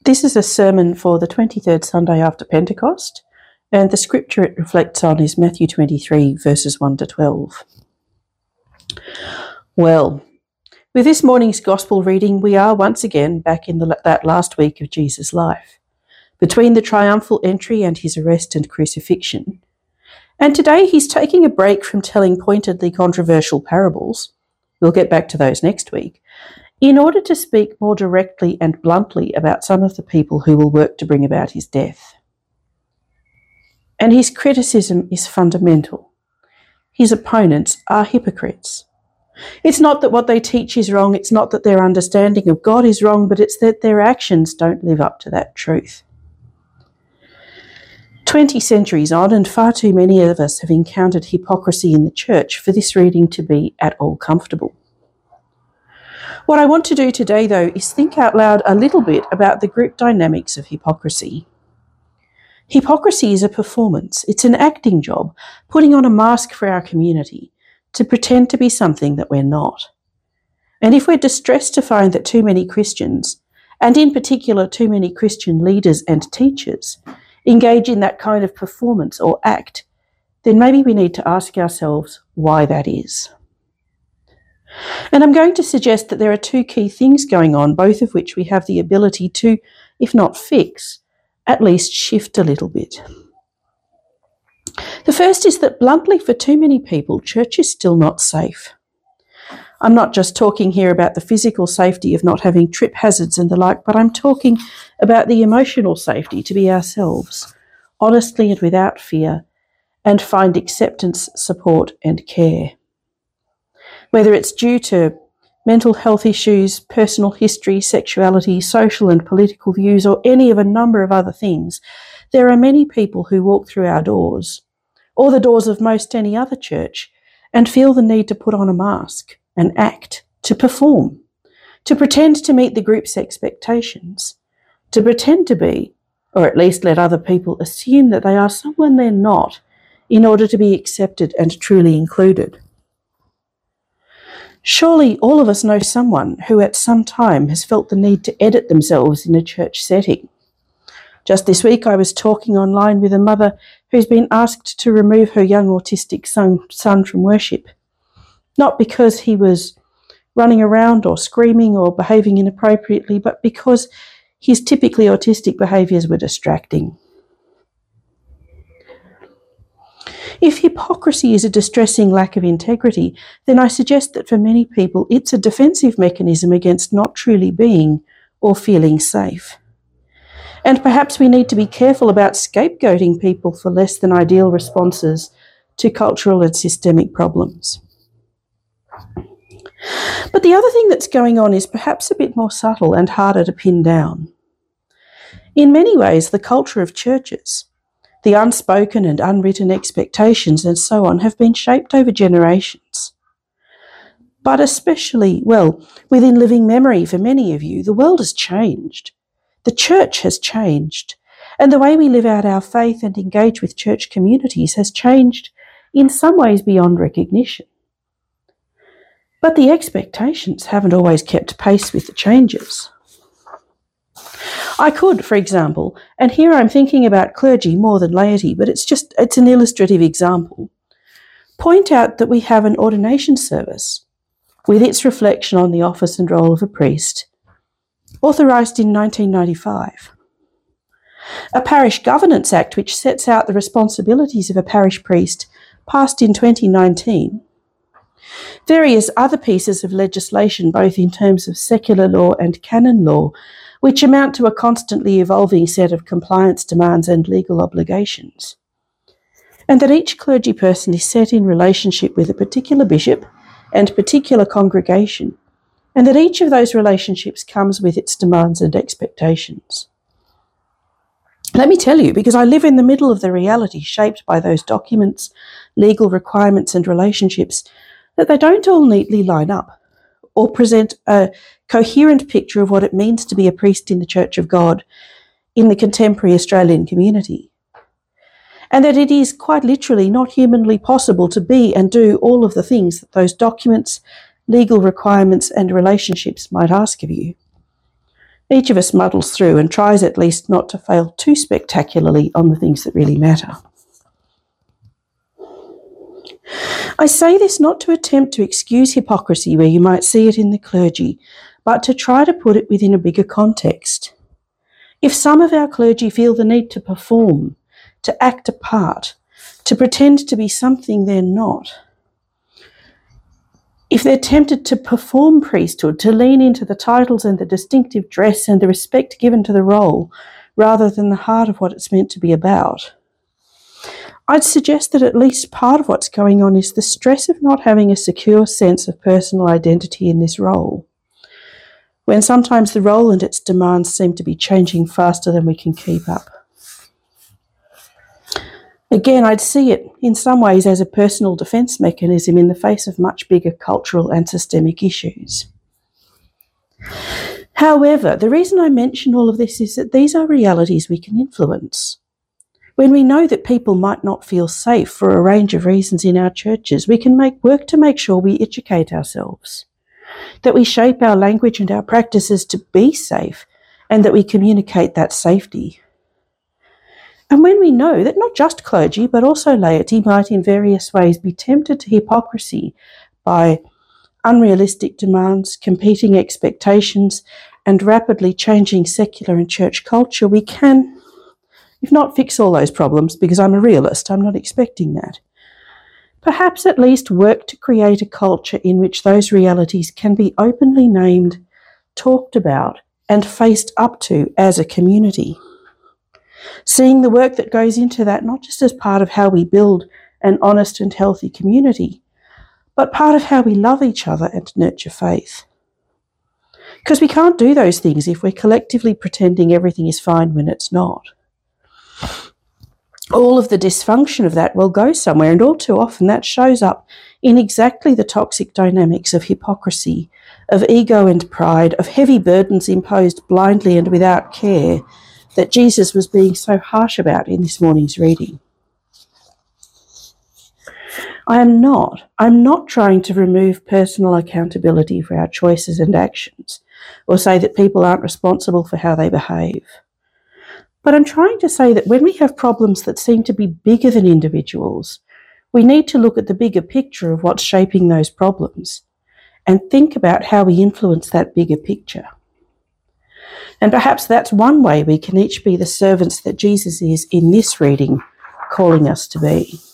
This is a sermon for the 23rd Sunday after Pentecost, and the scripture it reflects on is Matthew 23, verses 1 to 12. Well, with this morning's Gospel reading, we are once again back in that last week of Jesus' life, between the triumphal entry and his arrest and crucifixion. And today he's taking a break from telling pointedly controversial parables, we'll get back to those next week, in order to speak more directly and bluntly about some of the people who will work to bring about his death. And his criticism is fundamental. His opponents are hypocrites. It's not that what they teach is wrong, it's not that their understanding of God is wrong, but it's that their actions don't live up to that truth. 20 centuries on, and far too many of us have encountered hypocrisy in the church for this reading to be at all comfortable. What I want to do today, though, is think out loud a little bit about the group dynamics of hypocrisy. Hypocrisy is a performance. It's an acting job, putting on a mask for our community to pretend to be something that we're not. And if we're distressed to find that too many Christians, and in particular too many Christian leaders and teachers, engage in that kind of performance or act, then maybe we need to ask ourselves why that is. And I'm going to suggest that there are two key things going on, both of which we have the ability to, if not fix, at least shift a little bit. The first is that bluntly, for too many people, church is still not safe. I'm not just talking here about the physical safety of not having trip hazards and the like, but I'm talking about the emotional safety to be ourselves, honestly and without fear, and find acceptance, support and care. Whether it's due to mental health issues, personal history, sexuality, social and political views, or any of a number of other things, there are many people who walk through our doors, or the doors of most any other church, and feel the need to put on a mask, and act, to perform, to pretend to meet the group's expectations, to pretend to be, or at least let other people assume that they are someone they're not, in order to be accepted and truly included. Surely all of us know someone who at some time has felt the need to edit themselves in a church setting. Just this week I was talking online with a mother who's been asked to remove her young autistic son from worship, not because he was running around or screaming or behaving inappropriately, but because his typically autistic behaviours were distracting. If hypocrisy is a distressing lack of integrity, then I suggest that for many people it's a defensive mechanism against not truly being or feeling safe. And perhaps we need to be careful about scapegoating people for less than ideal responses to cultural and systemic problems. But the other thing that's going on is perhaps a bit more subtle and harder to pin down. In many ways, the culture of churches, the unspoken and unwritten expectations and so on have been shaped over generations. But especially, within living memory for many of you, the world has changed. The church has changed. And the way we live out our faith and engage with church communities has changed in some ways beyond recognition. But the expectations haven't always kept pace with the changes. I could, for example, and here I'm thinking about clergy more than laity, but it's an illustrative example, point out that we have an ordination service with its reflection on the office and role of a priest, authorised in 1995. A Parish Governance Act which sets out the responsibilities of a parish priest, passed in 2019. Various other pieces of legislation, both in terms of secular law and canon law, which amount to a constantly evolving set of compliance demands and legal obligations. And that each clergy person is set in relationship with a particular bishop and particular congregation, and that each of those relationships comes with its demands and expectations. Let me tell you, because I live in the middle of the reality shaped by those documents, legal requirements and relationships, that they don't all neatly line up or present a coherent picture of what it means to be a priest in the Church of God in the contemporary Australian community. And that it is quite literally not humanly possible to be and do all of the things that those documents, legal requirements and relationships might ask of you. Each of us muddles through and tries at least not to fail too spectacularly on the things that really matter. I say this not to attempt to excuse hypocrisy where you might see it in the clergy, but to try to put it within a bigger context. If some of our clergy feel the need to perform, to act a part, to pretend to be something they're not, if they're tempted to perform priesthood, to lean into the titles and the distinctive dress and the respect given to the role, rather than the heart of what it's meant to be about, I'd suggest that at least part of what's going on is the stress of not having a secure sense of personal identity in this role, when sometimes the role and its demands seem to be changing faster than we can keep up. Again, I'd see it in some ways as a personal defence mechanism in the face of much bigger cultural and systemic issues. However, the reason I mention all of this is that these are realities we can influence. When we know that people might not feel safe for a range of reasons in our churches, we can work to make sure we educate ourselves, that we shape our language and our practices to be safe, and that we communicate that safety. And when we know that not just clergy, but also laity might in various ways be tempted to hypocrisy by unrealistic demands, competing expectations, and rapidly changing secular and church culture, we can, if not fix all those problems, because I'm a realist, I'm not expecting that, perhaps at least work to create a culture in which those realities can be openly named, talked about, and faced up to as a community. Seeing the work that goes into that not just as part of how we build an honest and healthy community, but part of how we love each other and nurture faith. Because we can't do those things if we're collectively pretending everything is fine when it's not. All of the dysfunction of that will go somewhere, and all too often that shows up in exactly the toxic dynamics of hypocrisy, of ego and pride, of heavy burdens imposed blindly and without care that Jesus was being so harsh about in this morning's reading. I'm not trying to remove personal accountability for our choices and actions, or say that people aren't responsible for how they behave. But I'm trying to say that when we have problems that seem to be bigger than individuals, we need to look at the bigger picture of what's shaping those problems and think about how we influence that bigger picture. And perhaps that's one way we can each be the servants that Jesus is in this reading, calling us to be.